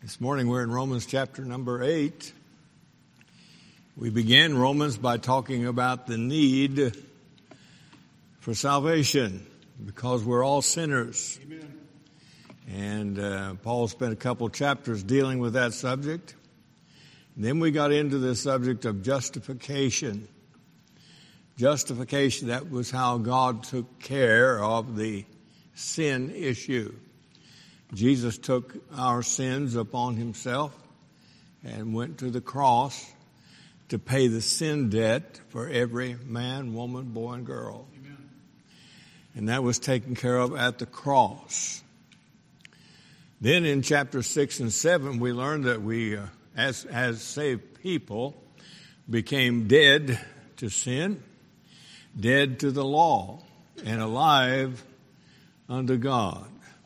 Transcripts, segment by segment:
This morning we're in Romans chapter number 8. We began Romans by talking about the need for salvation because we're all sinners. Amen. And Paul spent a couple chapters dealing with that subject. And then we got into the subject of justification. Justification, that was how God took care of the sin issue. Jesus took our sins upon himself and went to the cross to pay the sin debt for every man, woman, boy, and girl. Amen. And that was taken care of at the cross. Then in chapter 6 and 7, we learned that we, as saved people, became dead to sin, dead to the law, and alive unto God.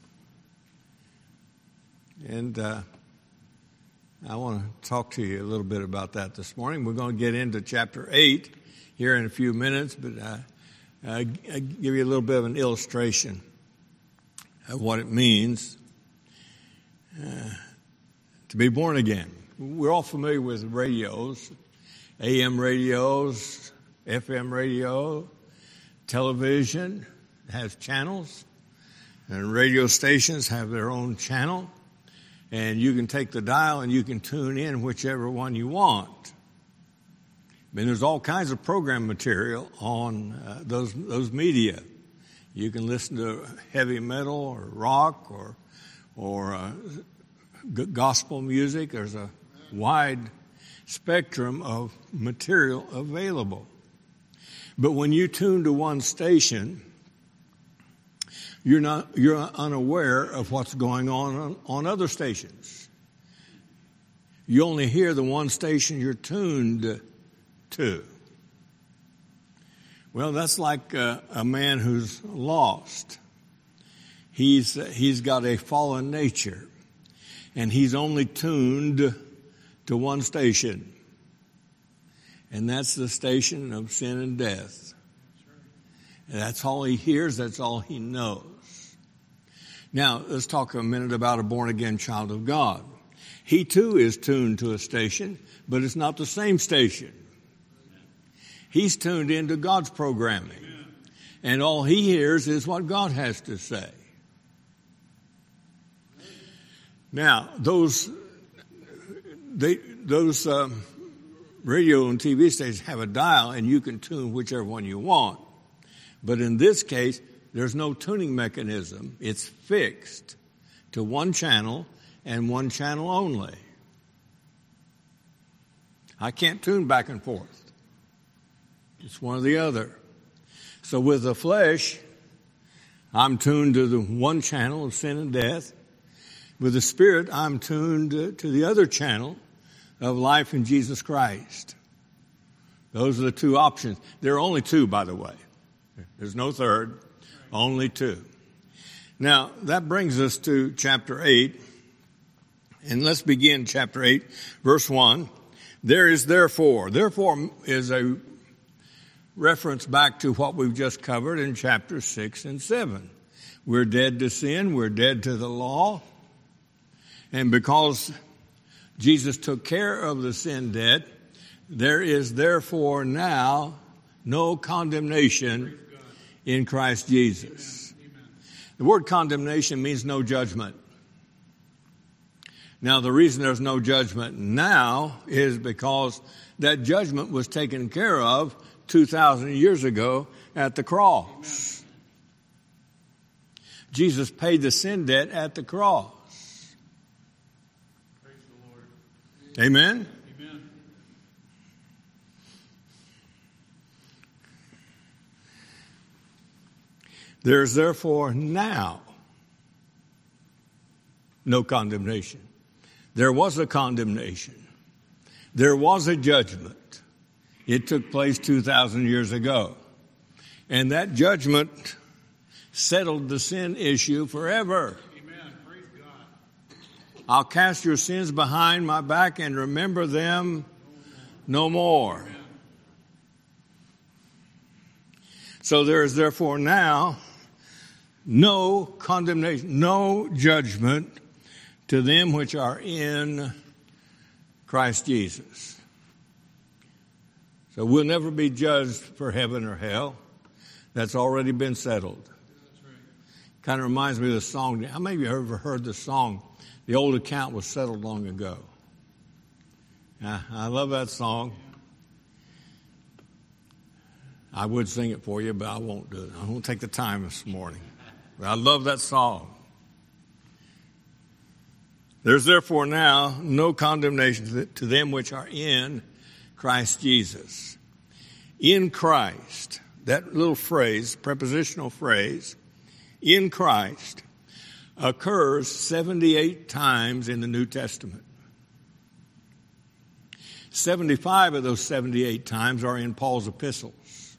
And I want to talk to you a little bit about that this morning. We're going to get into chapter 8 here in a few minutes, but I give you a little bit of an illustration of what it means to be born again. We're all familiar with radios, AM radios, FM radio, television has channels, and radio stations have their own channel. And you can take the dial and you can tune in whichever one you want. I mean, there's all kinds of program material on those media. You can listen to heavy metal or rock or gospel music. There's a wide spectrum of material available. But when you tune to one station, you're unaware of what's going on other stations. You only hear the one station you're tuned to. Well, that's like a man who's lost. He's got a fallen nature, and he's only tuned to one station, and that's the station of sin and death. And that's all he hears. That's all he knows. Now, let's talk a minute about a born-again child of God. He, too, is tuned to a station, but it's not the same station. He's tuned into God's programming. And all he hears is what God has to say. Now, those radio and TV stations have a dial, and you can tune whichever one you want. But in this case, there's no tuning mechanism. It's fixed to one channel and one channel only. I can't tune back and forth. It's one or the other. So with the flesh, I'm tuned to the one channel of sin and death. With the Spirit, I'm tuned to the other channel of life in Jesus Christ. Those are the two options. There are only two, by the way. There's no third, only two. Now, that brings us to chapter 8. And let's begin chapter 8, verse 1. There is therefore. Therefore is a reference back to what we've just covered in chapter 6 and 7. We're dead to sin. We're dead to the law. And because Jesus took care of the sin debt, there is therefore now no condemnation in Christ Jesus. Amen. The word condemnation means no judgment. Now, the reason there's no judgment now is because that judgment was taken care of 2,000 years ago at the cross. Amen. Jesus paid the sin debt at the cross. Praise the Lord. Amen? Amen. There is therefore now no condemnation. There was a condemnation. There was a judgment. It took place 2,000 years ago. And that judgment settled the sin issue forever. Amen. Praise God. I'll cast your sins behind my back and remember them no more. Amen. So there is therefore now no condemnation, no judgment to them which are in Christ Jesus. So we'll never be judged for heaven or hell. That's already been settled. That's right. Kind of reminds me of the song. How many of you ever heard the song, "The Old Account Was Settled Long Ago"? I love that song. I would sing it for you, but I won't do it. I won't take the time this morning. But I love that song. There's therefore now no condemnation to them which are in Christ Jesus. In Christ, that little phrase, prepositional phrase, in Christ, occurs 78 times in the New Testament. 75 of those 78 times are in Paul's epistles.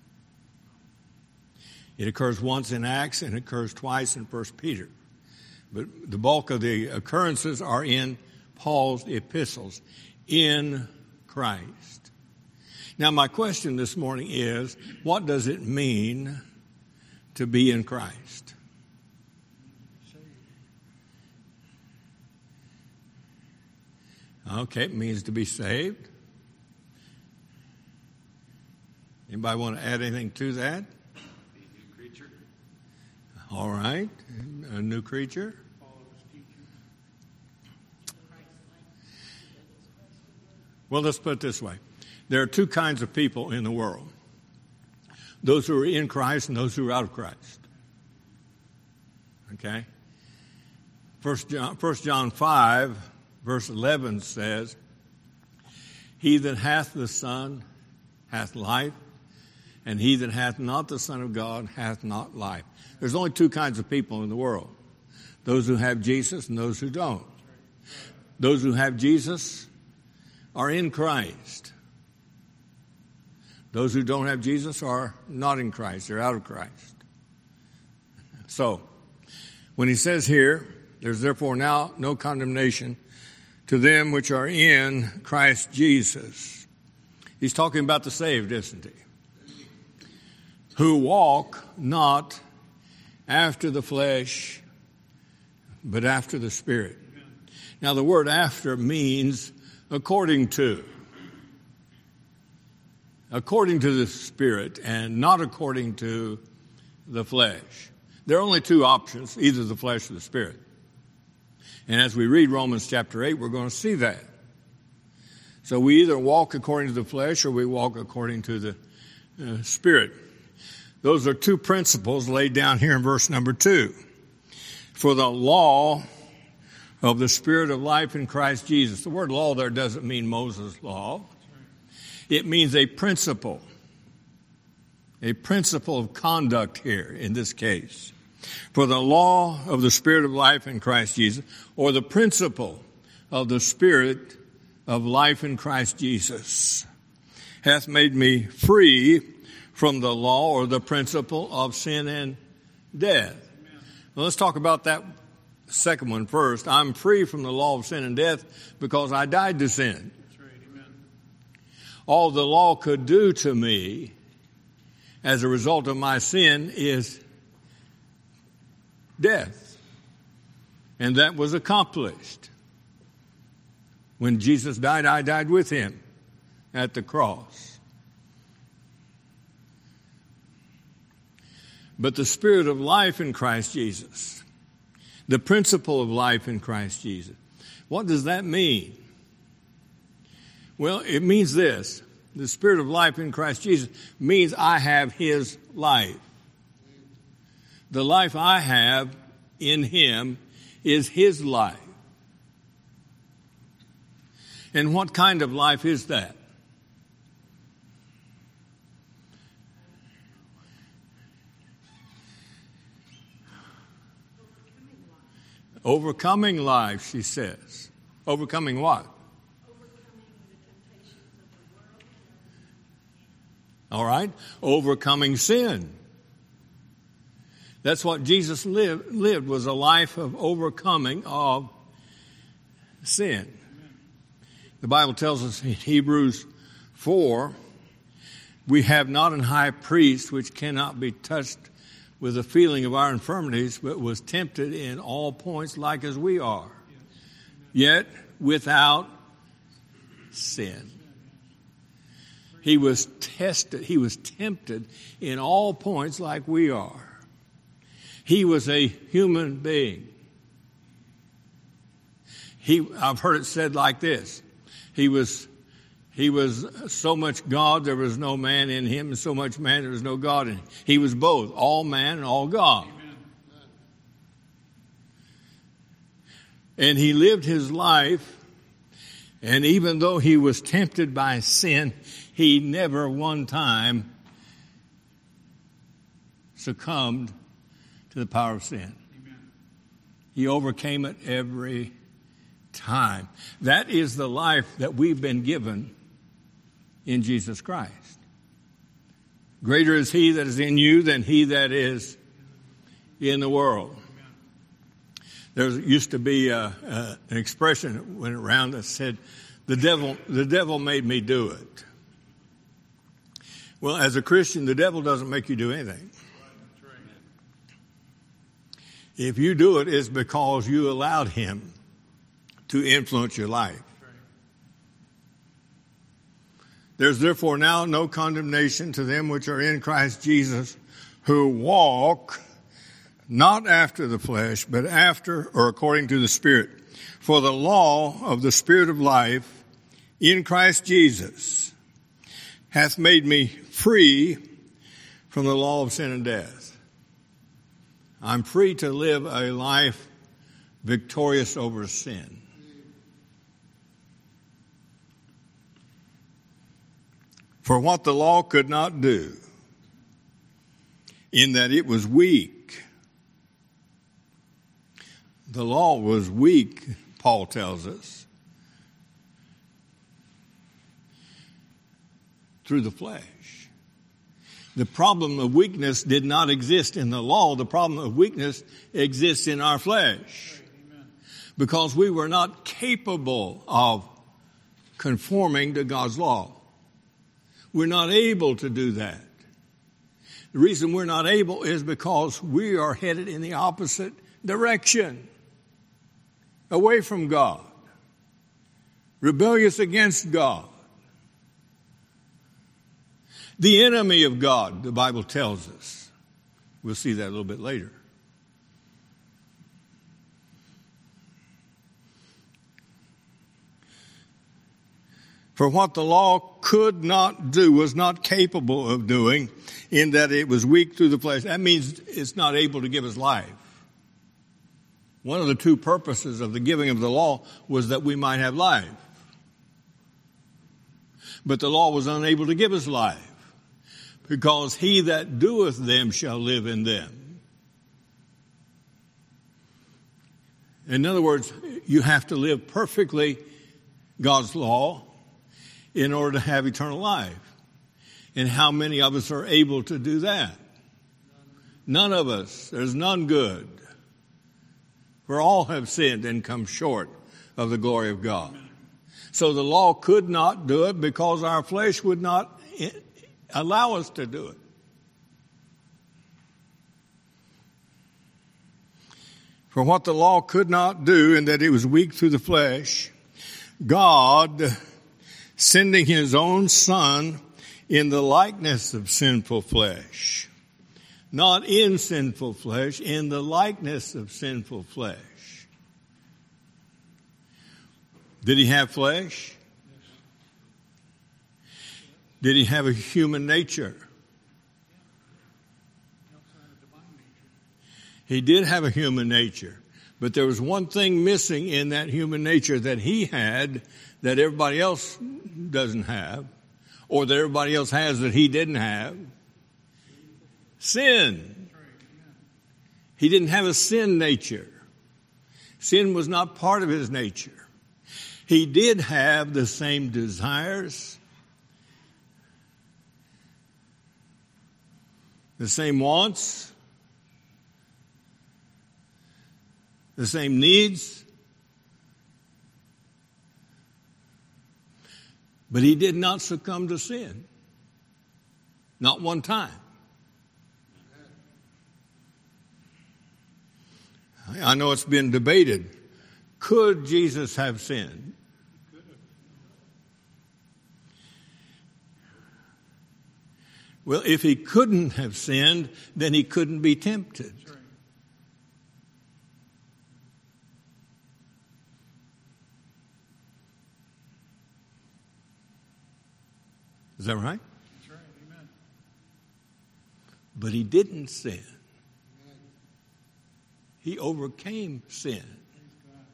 It occurs once in Acts and it occurs twice in 1 Peter. But the bulk of the occurrences are in Paul's epistles, in Christ. Now, my question this morning is, what does it mean to be in Christ? Okay, it means to be saved. Anybody want to add anything to that? Be a new creature. All right, a new creature. Follow his teaching. Well, let's put it this way. There are two kinds of people in the world. Those who are in Christ and those who are out of Christ. Okay? 1 John 5, verse 11 says, "He that hath the Son hath life, and he that hath not the Son of God hath not life." There's only two kinds of people in the world. Those who have Jesus and those who don't. Those who have Jesus are in Christ. Those who don't have Jesus are not in Christ. They're out of Christ. So, when he says here, "There's therefore now no condemnation to them which are in Christ Jesus," he's talking about the saved, isn't he? "Who walk not after the flesh, but after the Spirit." Now, the word "after" means according to. According to the Spirit and not according to the flesh. There are only two options, either the flesh or the Spirit. And as we read Romans chapter 8, we're going to see that. So we either walk according to the flesh or we walk according to the Spirit. Those are two principles laid down here in verse number 2. "For the law of the Spirit of life in Christ Jesus." The word law there doesn't mean Moses' law. It means a principle of conduct here in this case. "For the law of the Spirit of life in Christ Jesus," or the principle of the Spirit of life in Christ Jesus, "hath made me free from the law," or the principle of sin and death. Well, let's talk about that second one first. I'm free from the law of sin and death because I died to sin. That's right. Amen. All the law could do to me as a result of my sin is death. And that was accomplished. When Jesus died, I died with him at the cross. But the Spirit of life in Christ Jesus, the principle of life in Christ Jesus, what does that mean? Well, it means this. The Spirit of life in Christ Jesus means I have his life. The life I have in him is his life. And what kind of life is that? Overcoming life, she says. Overcoming what? All right. Overcoming sin. That's what Jesus lived was a life of overcoming of sin. The Bible tells us in Hebrews 4, "We have not an high priest which cannot be touched with the feeling of our infirmities, but was tempted in all points like as we are, yet without sin. He was tested, he was tempted in all points like we are. He was a human being. I've heard it said like this. He was so much God, there was no man in him, and so much man, there was no God in him. He was both, all man and all God. Amen. And he lived his life, and even though he was tempted by sin, he never one time succumbed to the power of sin. Amen. He overcame it every time. That is the life that we've been given in Jesus Christ. Greater is he that is in you than he that is in the world. There used to be an expression that went around that said, the devil made me do it. Well, as a Christian, the devil doesn't make you do anything. If you do it, it's because you allowed him to influence your life. There's therefore now no condemnation to them which are in Christ Jesus, who walk not after the flesh, but after or according to the Spirit. For the law of the Spirit of life in Christ Jesus hath made me free from the law of sin and death. I'm free to live a life victorious over sin. For what the law could not do, in that it was weak. The law was weak, Paul tells us, through the flesh. The problem of weakness did not exist in the law. The problem of weakness exists in our flesh. Amen. Because we were not capable of conforming to God's law. We're not able to do that. The reason we're not able is because we are headed in the opposite direction. Away from God. Rebellious against God. The enemy of God, the Bible tells us. We'll see that a little bit later. For what the law could not do, was not capable of doing, in that it was weak through the flesh. That means it's not able to give us life. One of the two purposes of the giving of the law was that we might have life. But the law was unable to give us life, because he that doeth them shall live in them. In other words, you have to live perfectly God's law in order to have eternal life. And how many of us are able to do that? None of us. There's none good. For all have sinned and come short of the glory of God. So the law could not do it because our flesh would not allow us to do it. For what the law could not do, in that it was weak through the flesh, God, sending his own Son in the likeness of sinful flesh. Not in sinful flesh, in the likeness of sinful flesh. Did he have flesh? Did he have a human nature? He did have a human nature. But there was one thing missing in that human nature that he had that everybody else doesn't have, or that everybody else has that he didn't have. Sin. He didn't have a sin nature. Sin was not part of his nature. He did have the same desires, the same wants, the same needs. But he did not succumb to sin. Not one time. I know it's been debated. Could Jesus have sinned? Could have. Well, if he couldn't have sinned, then he couldn't be tempted. That's right. Is that right? That's right. Amen. But he didn't sin. He overcame sin. Praise God.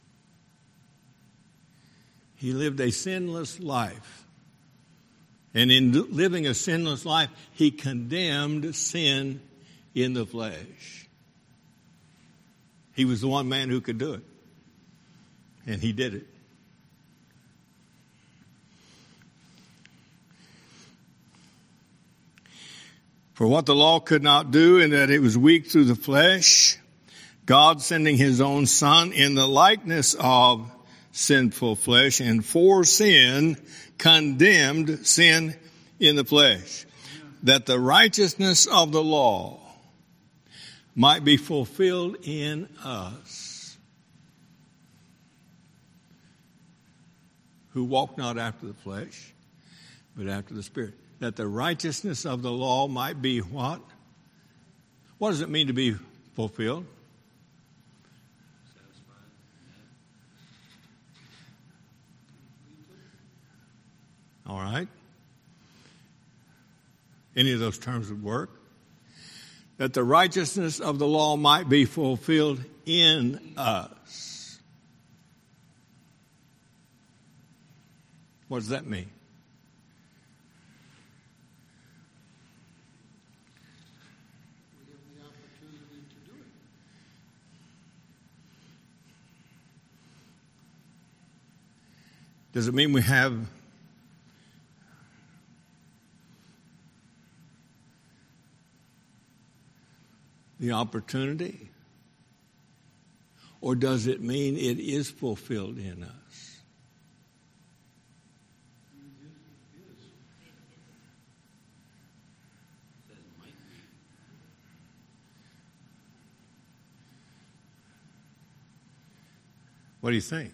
He lived a sinless life. And in living a sinless life, he condemned sin in the flesh. He was the one man who could do it. And he did it. For what the law could not do, in that it was weak through the flesh, God sending his own Son in the likeness of sinful flesh, and for sin condemned sin in the flesh, that the righteousness of the law might be fulfilled in us, who walk not after the flesh, but after the Spirit. That the righteousness of the law might be what? What does it mean to be fulfilled? All right. Any of those terms would work. That the righteousness of the law might be fulfilled in us. What does that mean? We have the opportunity to do it. Does it mean we have the opportunity? Or does it mean it is fulfilled in us? What do you think?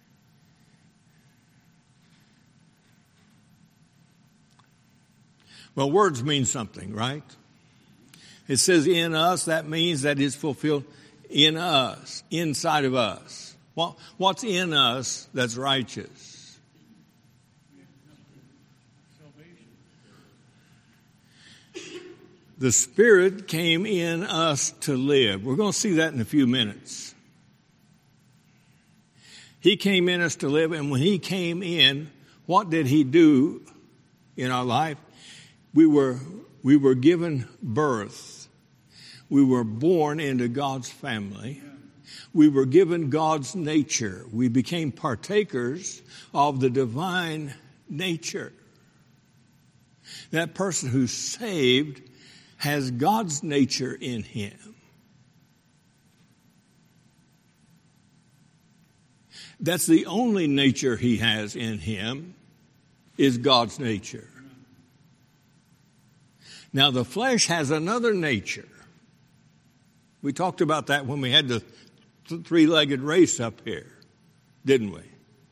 Well, words mean something, right? It says in us, that means that it's fulfilled in us, inside of us. What's in us that's righteous? Salvation. The Spirit came in us to live. We're going to see that in a few minutes. He came in us to live, and when he came in, what did he do in our life? We were given birth. We were born into God's family. We were given God's nature. We became partakers of the divine nature. That person who's saved has God's nature in him. That's the only nature he has in him, is God's nature. Now, the flesh has another nature. We talked about that when we had the three-legged race up here, didn't we?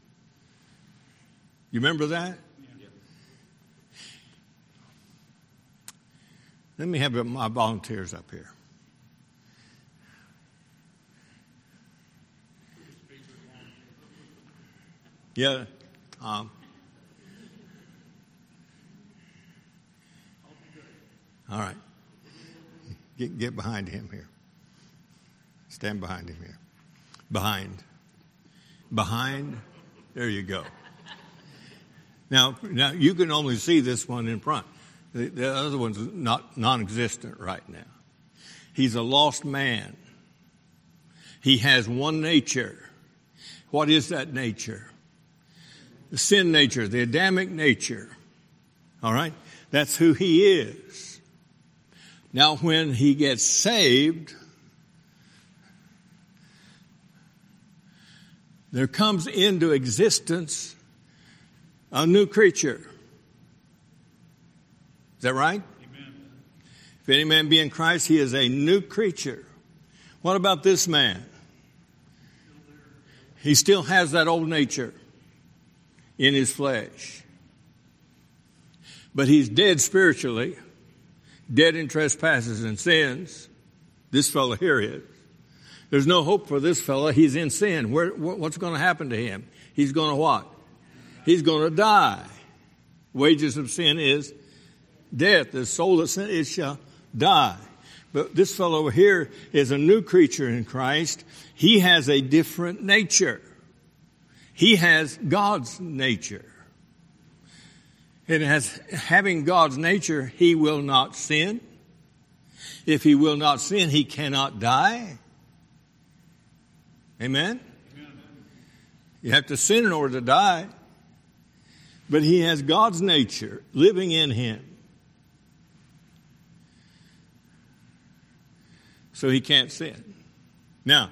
You remember that? Yeah. Let me have my volunteers up here. Yeah, Tom. All right. Get behind him here. Stand behind him here. Behind. There you go. Now you can only see this one in front. The other one's non-existent right now. He's a lost man. He has one nature. What is that nature? The sin nature, the Adamic nature. All right? That's who he is. Now, when he gets saved, there comes into existence a new creature. Is that right? Amen. If any man be in Christ, he is a new creature. What about this man? He still has that old nature in his flesh. But he's dead spiritually, dead in trespasses and sins. This fellow here is. There's no hope for this fellow. He's in sin. What's going to happen to him? He's going to what? He's going to die. Wages of sin is death. The soul that sin, it shall die. But this fellow over here is a new creature in Christ. He has a different nature. He has God's nature. And having God's nature, he will not sin. If he will not sin, he cannot die. Amen? You have to sin in order to die. But he has God's nature living in him. So he can't sin. Now,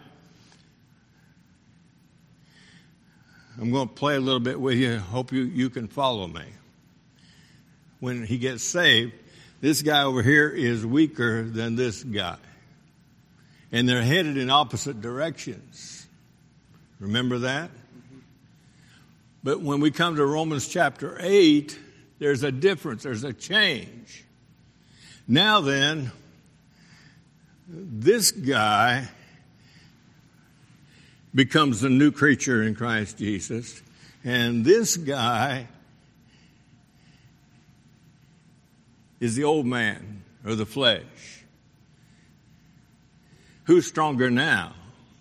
I'm going to play a little bit with you. Hope you can follow me. When he gets saved, this guy over here is weaker than this guy. And they're headed in opposite directions. Remember that? But when we come to Romans chapter 8, there's a difference. There's a change. Now then, this guy becomes a new creature in Christ Jesus. And this guy is the old man, or the flesh. Who's stronger now?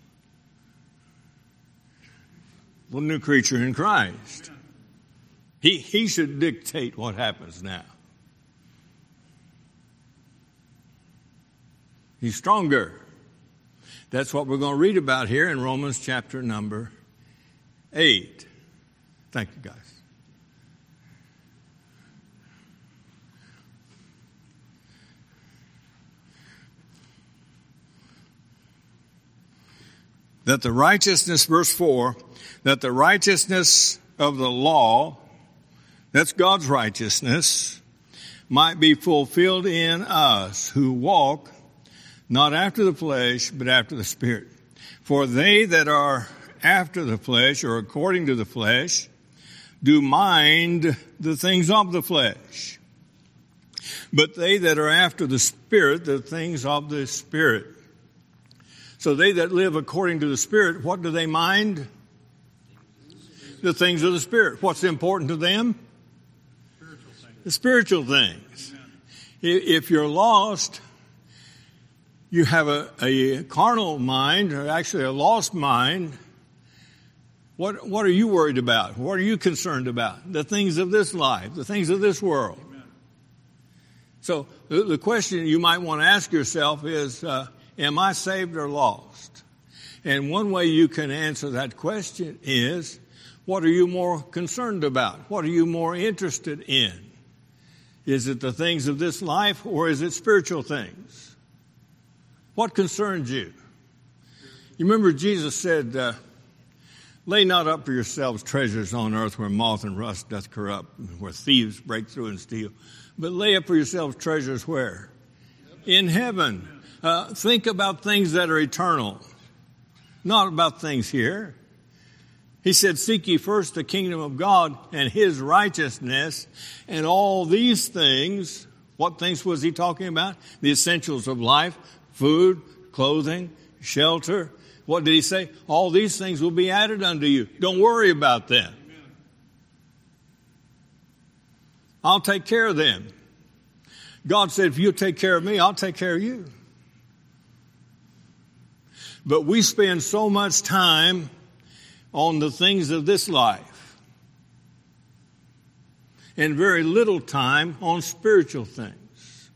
The new creature in Christ. He should dictate what happens now. He's stronger. That's what we're going to read about here in Romans chapter number 8. Thank you, guys. That the righteousness, verse 4, that the righteousness of the law, that's God's righteousness, might be fulfilled in us who walk not after the flesh, but after the Spirit. For they that are after the flesh, or according to the flesh, do mind the things of the flesh. But they that are after the Spirit, the things of the Spirit. So they that live according to the Spirit, what do they mind? The things of the Spirit. What's important to them? Spiritual things. The spiritual things. Amen. If you're lost, you have a carnal mind, or actually a lost mind. What are you worried about? What are you concerned about? The things of this life, the things of this world. Amen. So the question you might want to ask yourself is, am I saved or lost? And one way you can answer that question is, what are you more concerned about? What are you more interested in? Is it the things of this life, or is it spiritual things? What concerns you? You remember Jesus said, lay not up for yourselves treasures on earth where moth and rust doth corrupt, where thieves break through and steal. But lay up for yourselves treasures where? In heaven. Think about things that are eternal, not about things here. He said, seek ye first the kingdom of God and his righteousness, and all these things. What things was he talking about? The essentials of life, food, clothing, shelter. What did he say? All these things will be added unto you. Don't worry about them. I'll take care of them. God said, if you'll take care of me, I'll take care of you. But we spend so much time on the things of this life and very little time on spiritual things.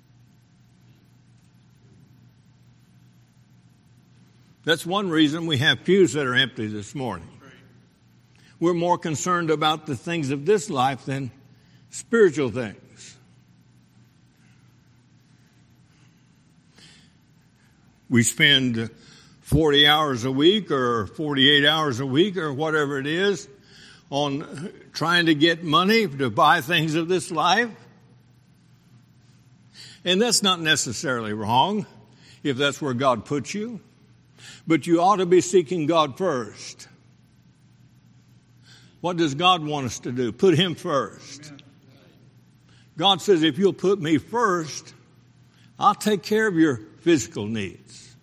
That's one reason we have pews that are empty this morning. We're more concerned about the things of this life than spiritual things. We spend 40 hours a week or 48 hours a week or whatever it is on trying to get money to buy things of this life. And that's not necessarily wrong if that's where God puts you. But you ought to be seeking God first. What does God want us to do? Put Him first. Amen. God says, if you'll put me first, I'll take care of your physical needs.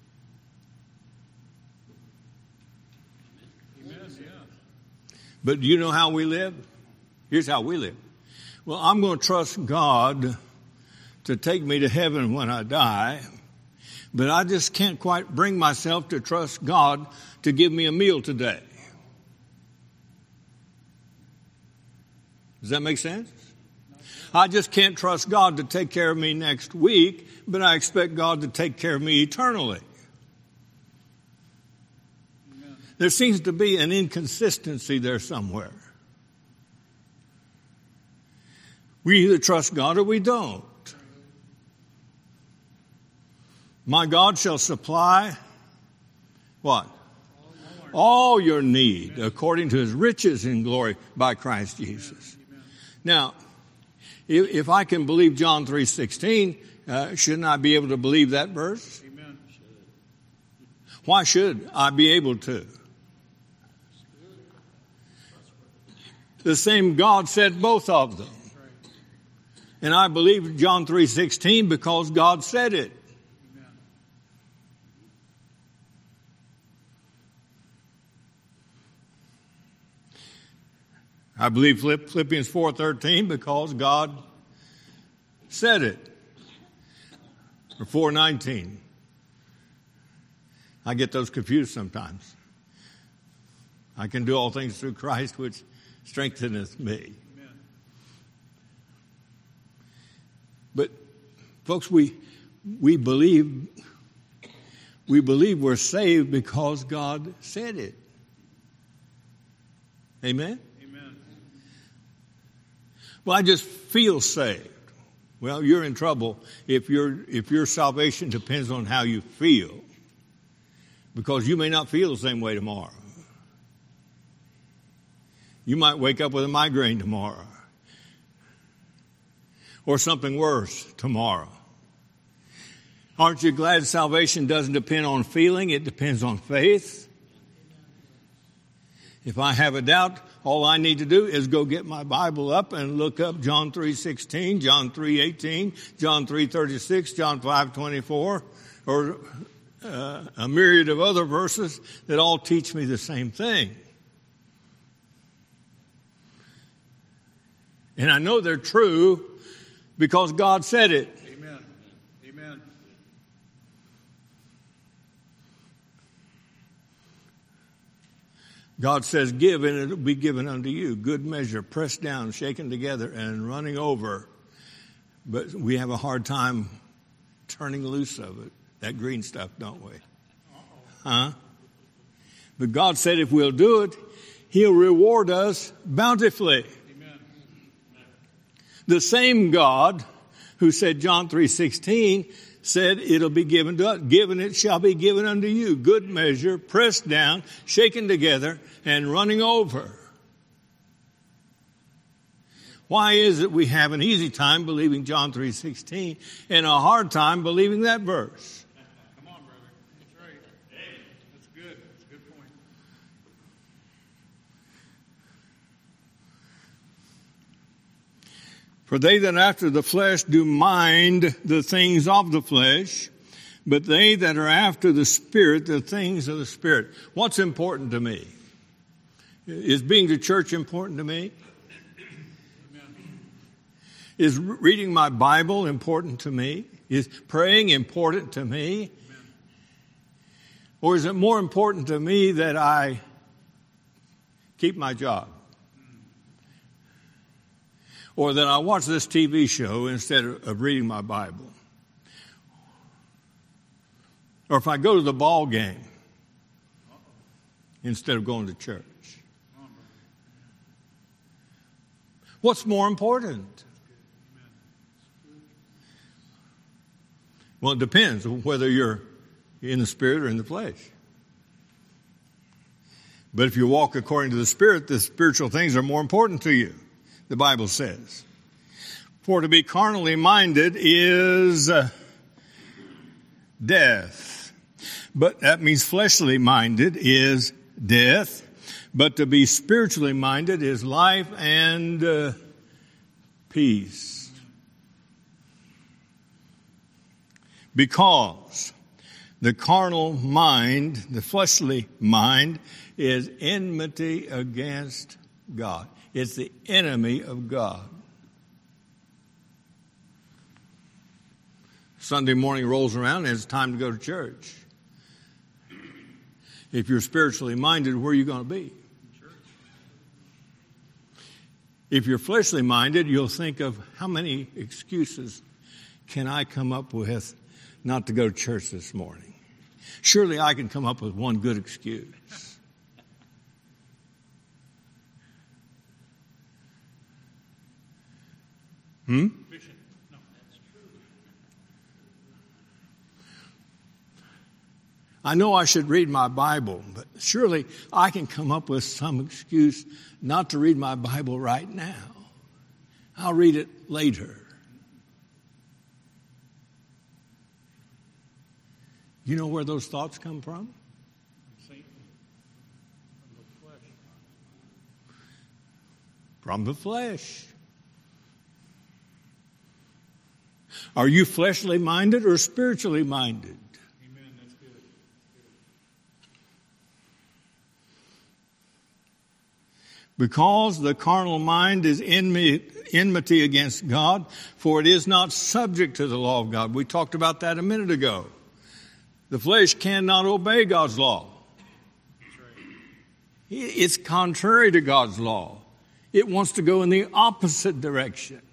Amen. Yeah. But do you know how we live? Here's how we live. Well, I'm going to trust God to take me to heaven when I die, but I just can't quite bring myself to trust God to give me a meal today. Does that make sense? I just can't trust God to take care of me next week, but I expect God to take care of me eternally. Amen. There seems to be an inconsistency there somewhere. We either trust God or we don't. My God shall supply what? All your need according to His riches in glory by Christ Jesus. Now, if I can believe John 3:16, shouldn't I be able to believe that verse? Amen. Why should I be able to? The same God said both of them. And I believe John 3:16 because God said it. Amen. I believe Philippians 4:13 because God said it. Or 4:19. I get those confused sometimes. I can do all things through Christ which strengtheneth me. Amen. But folks, we believe we're saved because God said it. Amen? Amen. Well, I just feel saved. Well, you're in trouble if your salvation depends on how you feel. Because you may not feel the same way tomorrow. You might wake up with a migraine tomorrow. Or something worse tomorrow. Aren't you glad salvation doesn't depend on feeling? It depends on faith. If I have a doubt, all I need to do is go get my Bible up and look up John 3:16, John 3:18, John 3:36, John 5:24, or a myriad of other verses that all teach me the same thing. And I know they're true because God said it. Amen. Amen. God says, give and it will be given unto you. Good measure, pressed down, shaken together, and running over. But we have a hard time turning loose of it. That green stuff, don't we? Huh? But God said if we'll do it, He'll reward us bountifully. Amen. The same God who said John 3:16 said it'll be given to us. Given it shall be given unto you. Good measure, pressed down, shaken together, and running over. Why is it we have an easy time believing John 3:16 and a hard time believing that verse? Come on, brother. That's right. That's good. That's a good point. For they that after the flesh do mind the things of the flesh, but they that are after the Spirit, the things of the Spirit. What's important to me? Is being to church important to me? Is reading my Bible important to me? Is praying important to me? Or is it more important to me that I keep my job? Or that I watch this TV show instead of reading my Bible? Or if I go to the ball game instead of going to church? What's more important? Well, it depends whether you're in the Spirit or in the flesh. But if you walk according to the Spirit, the spiritual things are more important to you, the Bible says. For to be carnally minded is death. But that means fleshly minded is death. But to be spiritually minded is life and peace. Because the carnal mind, the fleshly mind, is enmity against God. It's the enemy of God. Sunday morning rolls around and it's time to go to church. If you're spiritually minded, where are you going to be? If you're fleshly minded, you'll think of how many excuses can I come up with not to go to church this morning? Surely I can come up with one good excuse. I know I should read my Bible, but surely I can come up with some excuse not to read my Bible right now. I'll read it later. You know where those thoughts come from? Satan. From the flesh. From the flesh. Are you fleshly minded or spiritually minded? Amen. That's good. Because the carnal mind is enmity against God, for it is not subject to the law of God. We talked about that a minute ago. The flesh cannot obey God's law. That's right. It's contrary to God's law. It wants to go in the opposite direction.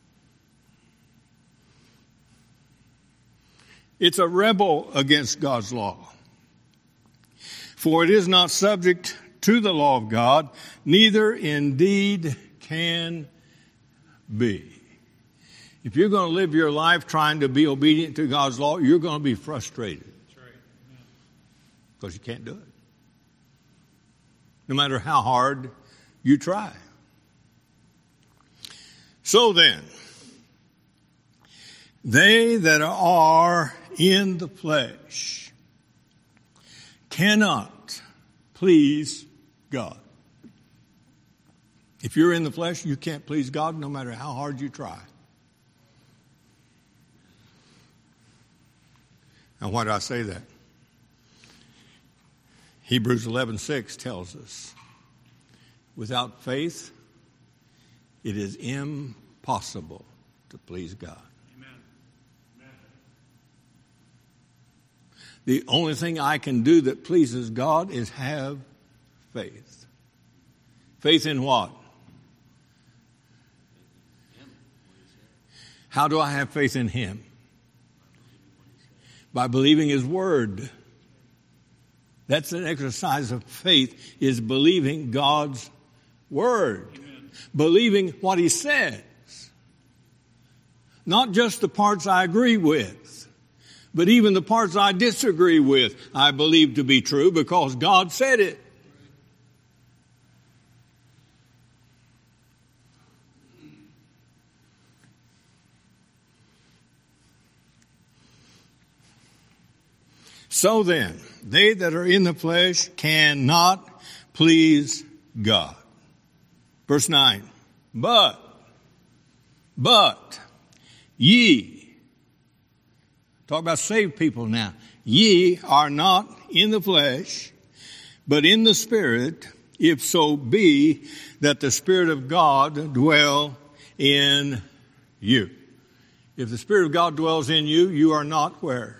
It's a rebel against God's law. For it is not subject to the law of God, neither indeed can be. If you're going to live your life trying to be obedient to God's law, you're going to be frustrated. That's right. Amen. Because you can't do it. No matter how hard you try. So then, they that are in the flesh cannot please God. If you're in the flesh, you can't please God no matter how hard you try. Now, why do I say that? Hebrews 11:6 tells us, without faith, it is impossible to please God. Amen. Amen. The only thing I can do that pleases God is have faith. Faith in what? How do I have faith in Him? By believing His Word. That's an exercise of faith, is believing God's Word. Amen. Believing what He says. Not just the parts I agree with, but even the parts I disagree with, I believe to be true because God said it. So then, they that are in the flesh cannot please God. Verse 9, but ye, talk about saved people now, ye are not in the flesh, but in the Spirit, if so be that the Spirit of God dwell in you. If the Spirit of God dwells in you, you are not where?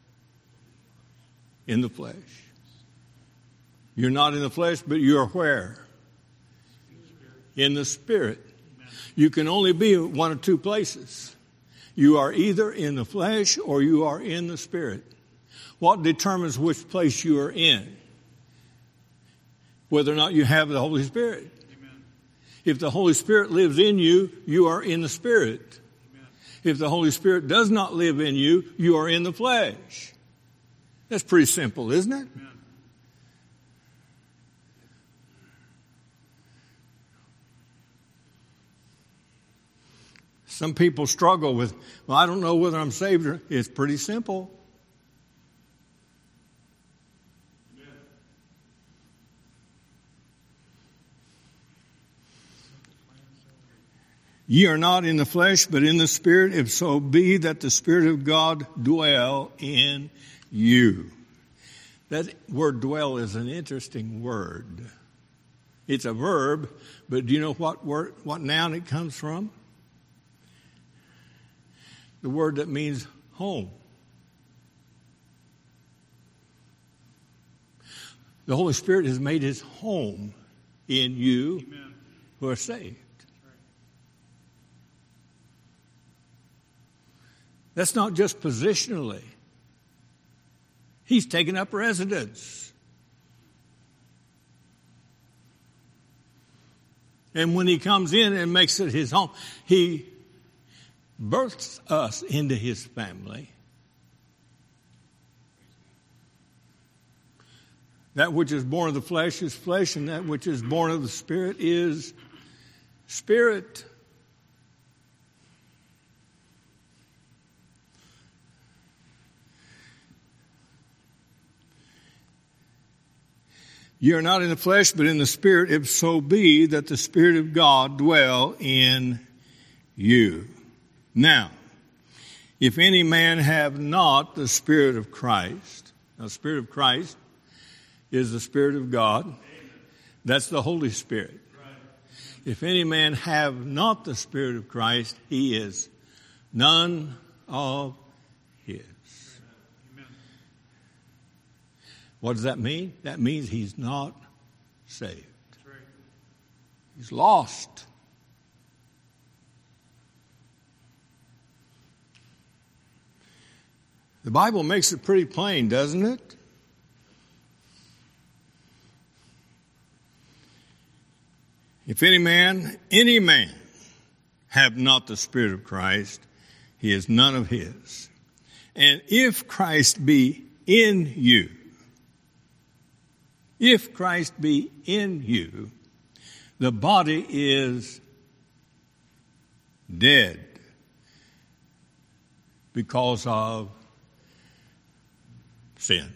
In the flesh. You're not in the flesh, but you are where? In the Spirit. You can only be one of two places. You are either in the flesh or you are in the Spirit. What determines which place you are in? Whether or not you have the Holy Spirit. Amen. If the Holy Spirit lives in you, you are in the Spirit. Amen. If the Holy Spirit does not live in you, you are in the flesh. That's pretty simple, isn't it? Amen. Some people struggle with, well, I don't know whether I'm saved or... It's pretty simple. Amen. Ye are not in the flesh, but in the Spirit, if so be that the Spirit of God dwell in you. That word dwell is an interesting word. It's a verb, but do you know what noun it comes from? The word that means home. The Holy Spirit has made his home in you. Amen. Who are saved. That's not just positionally. He's taken up residence. And when he comes in and makes it his home, he births us into his family. That which is born of the flesh is flesh, and that which is born of the Spirit is spirit. Ye are not in the flesh, but in the Spirit, if so be that the Spirit of God dwell in you. Now, if any man have not the Spirit of Christ, now the Spirit of Christ is the Spirit of God. That's the Holy Spirit. If any man have not the Spirit of Christ, he is none of his. What does that mean? That means he's not saved. He's lost. The Bible makes it pretty plain, doesn't it? If any man have not the Spirit of Christ, he is none of his. And if Christ be in you, if Christ be in you, the body is dead because of sin.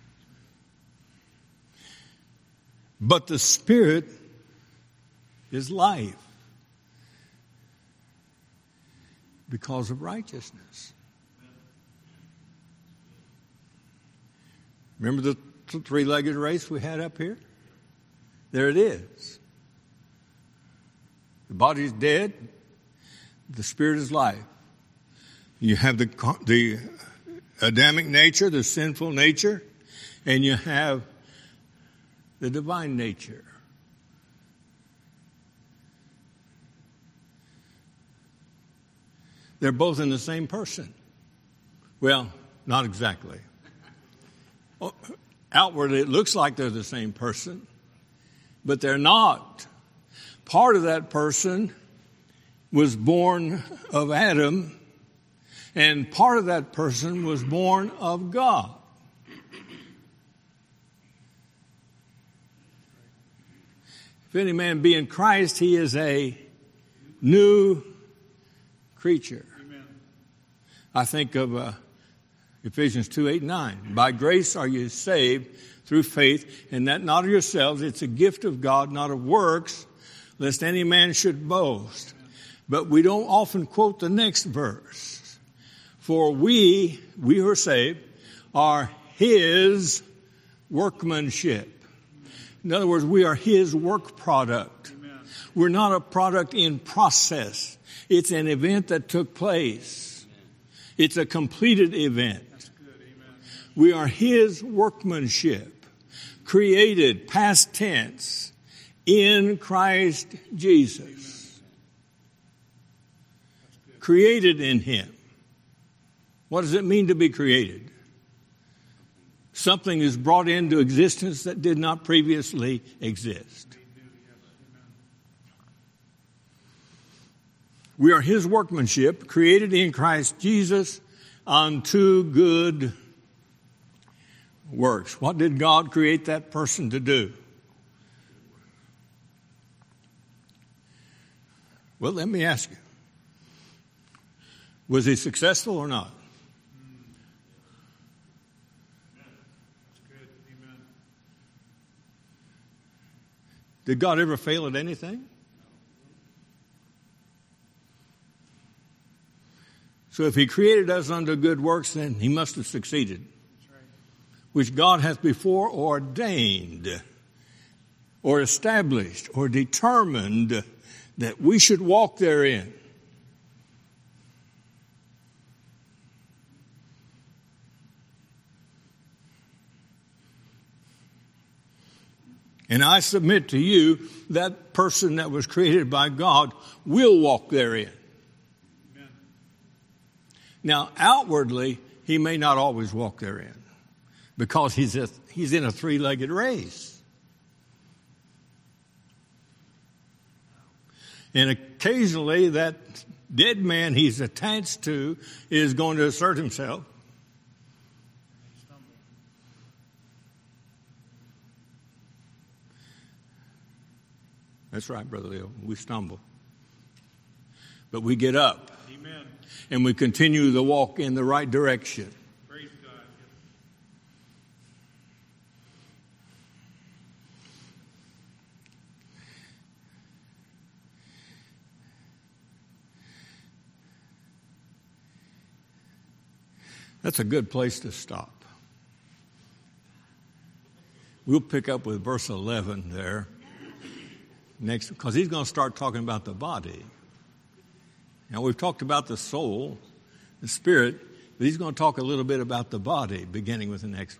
But the Spirit is life because of righteousness. Remember the three-legged race we had up here? There it is. The body is dead. The Spirit is life. You have the Adamic nature, the sinful nature, and you have the divine nature. They're both in the same person. Well, not exactly. Outwardly, it looks like they're the same person, but they're not. Part of that person was born of Adam, and part of that person was born of God. If any man be in Christ, he is a new creature. Amen. I think of Ephesians 2:8-9. By grace are you saved through faith, and that not of yourselves. It's a gift of God, not of works, lest any man should boast. But we don't often quote the next verse. For we who are saved, are his workmanship. In other words, we are his work product. Amen. We're not a product in process. It's an event that took place. It's a completed event. We are his workmanship, created, past tense, in Christ Jesus. Created in him. What does it mean to be created? Something is brought into existence that did not previously exist. We are his workmanship, created in Christ Jesus unto good works. What did God create that person to do? Well, let me ask you. Was he successful or not? Did God ever fail at anything? So if he created us unto good works, then he must have succeeded. That's right. Which God hath before ordained or established or determined that we should walk therein. And I submit to you that person that was created by God will walk therein. Amen. Now, outwardly, he may not always walk therein because he's in a three-legged race. And occasionally that dead man he's attached to is going to assert himself. That's right, Brother Leo. We stumble. But we get up. Amen. And we continue to walk in the right direction. Praise God. That's a good place to stop. We'll pick up with verse 11 there next, because he's going to start talking about the body. Now, we've talked about the soul, the spirit, but he's going to talk a little bit about the body beginning with the next